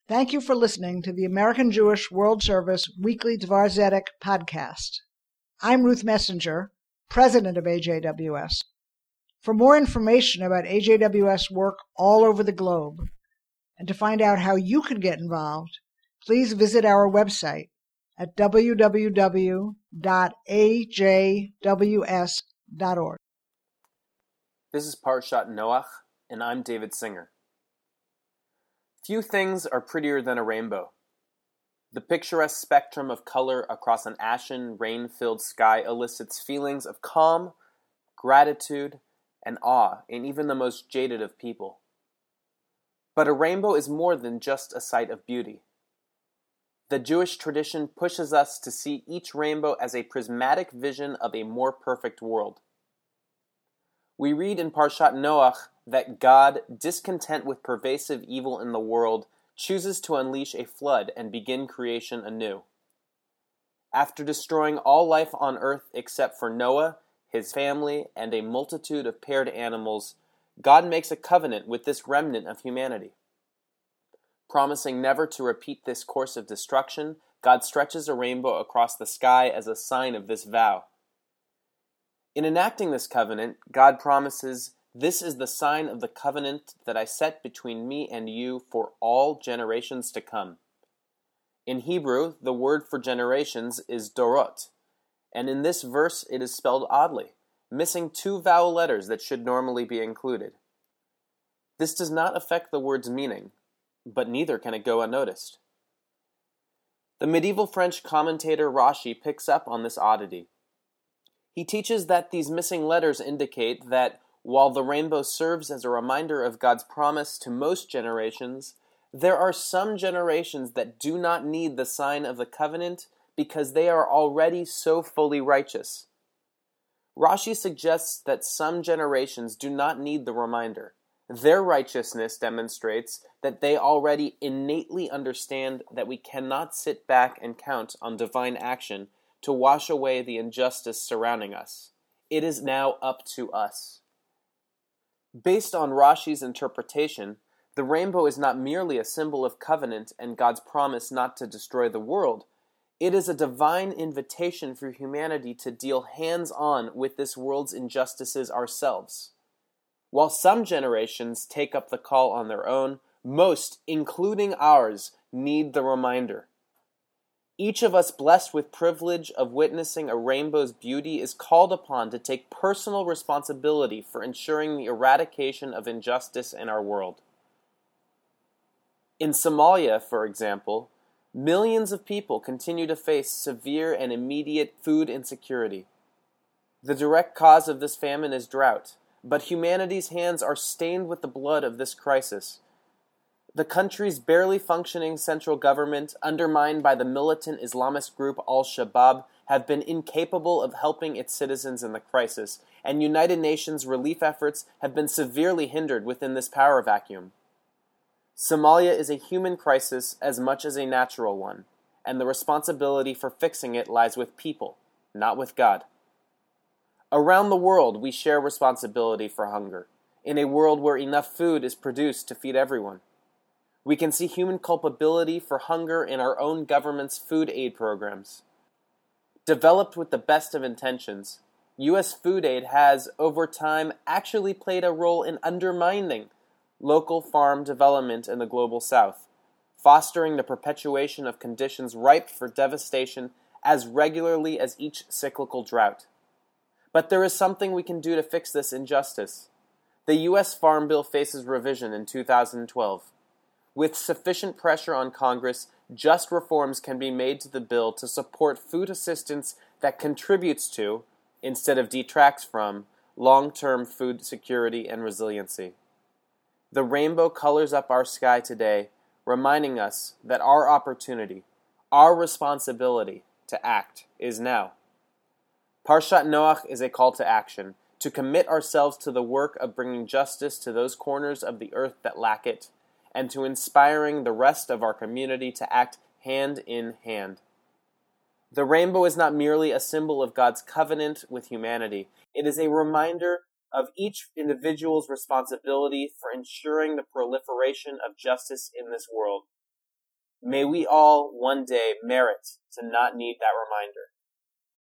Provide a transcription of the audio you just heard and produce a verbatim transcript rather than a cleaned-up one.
Thank you for listening to the American Jewish World Service Weekly Dvar Zedek podcast. I'm Ruth Messenger, president of A J W S. For more information about A J W S work all over the globe, and to find out how you can get involved, please visit our website at w w w dot a j w s dot org. This is Parshat Noach, and I'm David Singer. Few things are prettier than a rainbow. The picturesque spectrum of color across an ashen, rain-filled sky elicits feelings of calm, gratitude, and awe in even the most jaded of people. But a rainbow is more than just a sight of beauty. The Jewish tradition pushes us to see each rainbow as a prismatic vision of a more perfect world. We read in Parshat Noach that God, discontent with pervasive evil in the world, chooses to unleash a flood and begin creation anew. After destroying all life on earth except for Noah, his family, and a multitude of paired animals, God makes a covenant with this remnant of humanity. Promising never to repeat this course of destruction, God stretches a rainbow across the sky as a sign of this vow. In enacting this covenant, God promises, "This is the sign of the covenant that I set between me and you for all generations to come." In Hebrew, the word for generations is dorot, and in this verse it is spelled oddly, missing two vowel letters that should normally be included. This does not affect the word's meaning, but neither can it go unnoticed. The medieval French commentator Rashi picks up on this oddity. He teaches that these missing letters indicate that while the rainbow serves as a reminder of God's promise to most generations, there are some generations that do not need the sign of the covenant because they are already so fully righteous. Rashi suggests that some generations do not need the reminder. Their righteousness demonstrates that they already innately understand that we cannot sit back and count on divine action to wash away the injustice surrounding us. It is now up to us. Based on Rashi's interpretation, the rainbow is not merely a symbol of covenant and God's promise not to destroy the world. It is a divine invitation for humanity to deal hands-on with this world's injustices ourselves. While some generations take up the call on their own, most, including ours, need the reminder. Each of us blessed with privilege of witnessing a rainbow's beauty is called upon to take personal responsibility for ensuring the eradication of injustice in our world. In Somalia, for example, millions of people continue to face severe and immediate food insecurity. The direct cause of this famine is drought, but humanity's hands are stained with the blood of this crisis. The country's barely functioning central government, undermined by the militant Islamist group Al-Shabaab, have been incapable of helping its citizens in the crisis, and United Nations relief efforts have been severely hindered within this power vacuum. Somalia is a human crisis as much as a natural one, and the responsibility for fixing it lies with people, not with God. Around the world, we share responsibility for hunger, in a world where enough food is produced to feed everyone. We can see human culpability for hunger in our own government's food aid programs. Developed with the best of intentions, U S food aid has, over time, actually played a role in undermining local farm development in the global south, fostering the perpetuation of conditions ripe for devastation as regularly as each cyclical drought. But there is something we can do to fix this injustice. The U S Farm Bill faces revision in two thousand twelve. With sufficient pressure on Congress, just reforms can be made to the bill to support food assistance that contributes to, instead of detracts from, long-term food security and resiliency. The rainbow colors up our sky today, reminding us that our opportunity, our responsibility to act is now. Parshat Noach is a call to action, to commit ourselves to the work of bringing justice to those corners of the earth that lack it, and to inspiring the rest of our community to act hand in hand. The rainbow is not merely a symbol of God's covenant with humanity. It is a reminder of each individual's responsibility for ensuring the proliferation of justice in this world. May we all one day merit to not need that reminder.